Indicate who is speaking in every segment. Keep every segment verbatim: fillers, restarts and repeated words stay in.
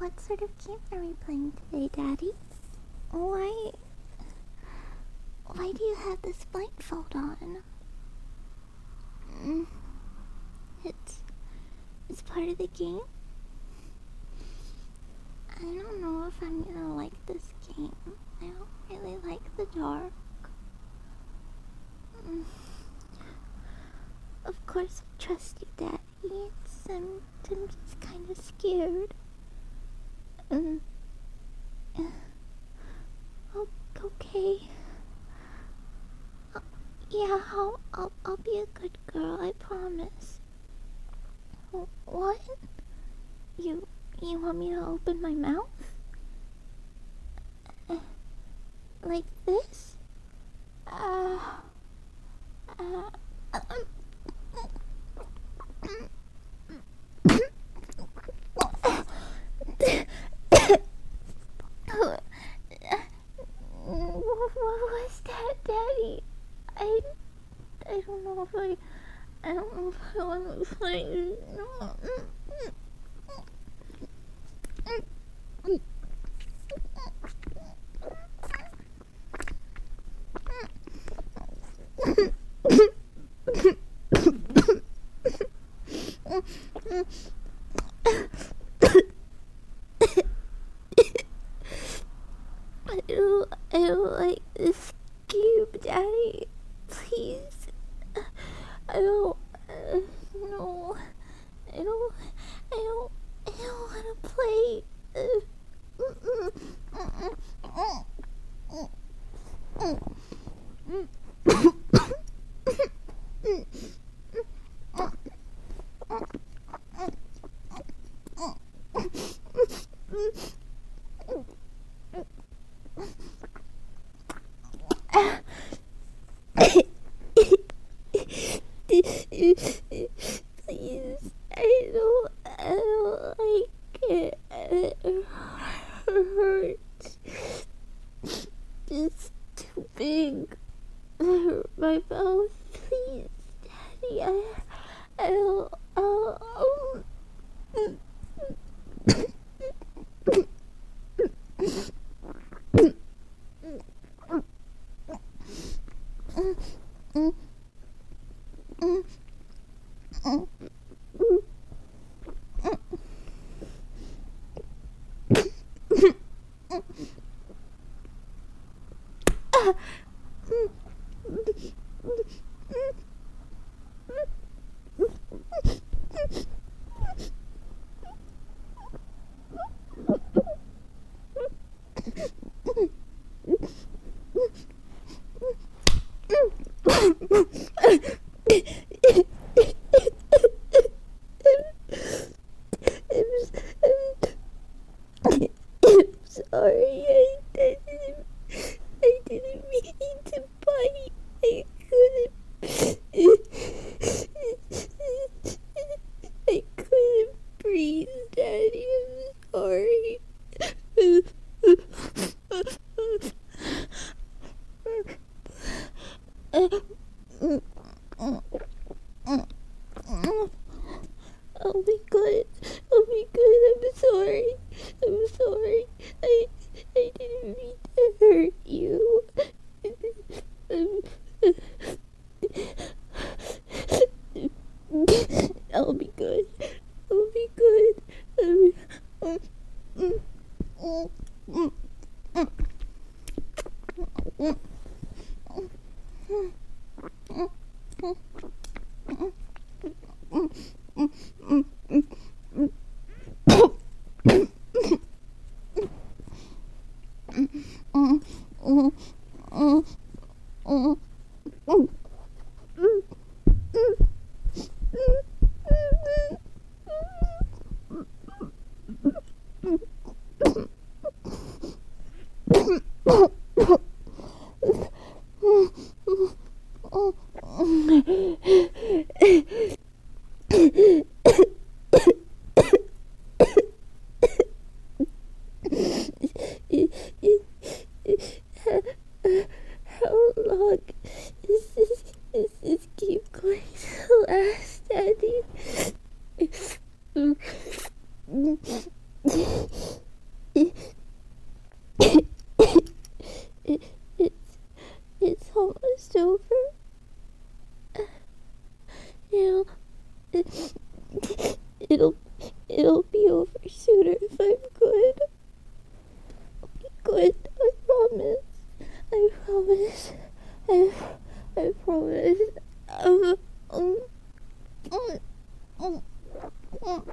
Speaker 1: what sort of game are we playing today, Daddy? Why... Why do you have this blindfold on? Mm, it's... It's part of the game? I don't know if I'm gonna like this game. I don't really like the dark. Mm. Of course I trust you, Daddy. It's, I'm, I'm just kind of scared. Um, uh, oh, okay. Uh, yeah, I'll, I'll, I'll be a good girl, I promise. What? You, you want me to open my mouth? Uh, like this? Uh, uh, um, what was that, Daddy? I, I don't know if I, I don't know if I want to play. No. I don't, I don't like this game, Daddy. Please. I don't, uh, no. I don't, I don't, I don't want to play. Please, I don't, I don't like it. It hurts. It's too big. It hurt my mouth. Please, Daddy, I, I don't, oh, um, sorry, I, I didn't, I didn't mean to bite. I couldn't, I couldn't breathe, Daddy. I'm sorry. I'll be good. I'll be good. I'm sorry. I'm sorry. I I didn't mean to hurt you. I'll be good. I'll be good. I'll How long is this, is this game going to last, Daddy? it, it, it's, it's almost over. It'll, it, it'll, it'll be over sooner if I'm good. I'll be good, I promise. I promise. I, I promise. Um, um, um, um, um.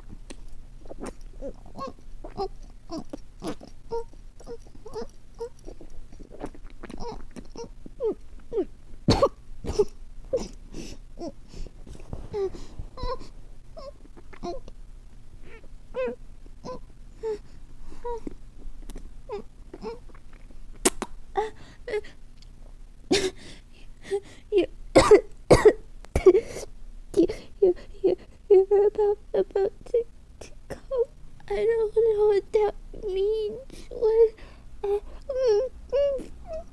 Speaker 1: You, you, you, you, you're about, about to, to come. I don't know what that means. What? Uh, mm, mm,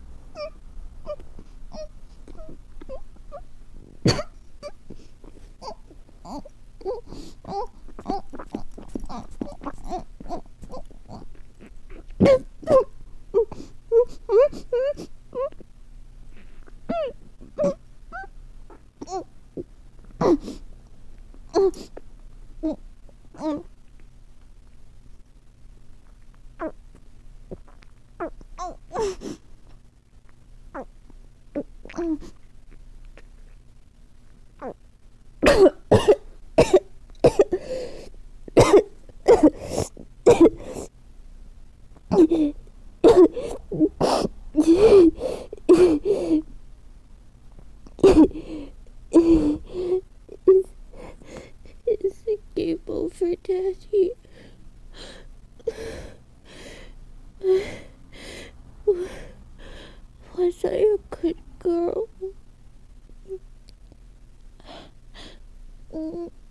Speaker 1: It's a game over, Daddy. Was I a good girl? Mm.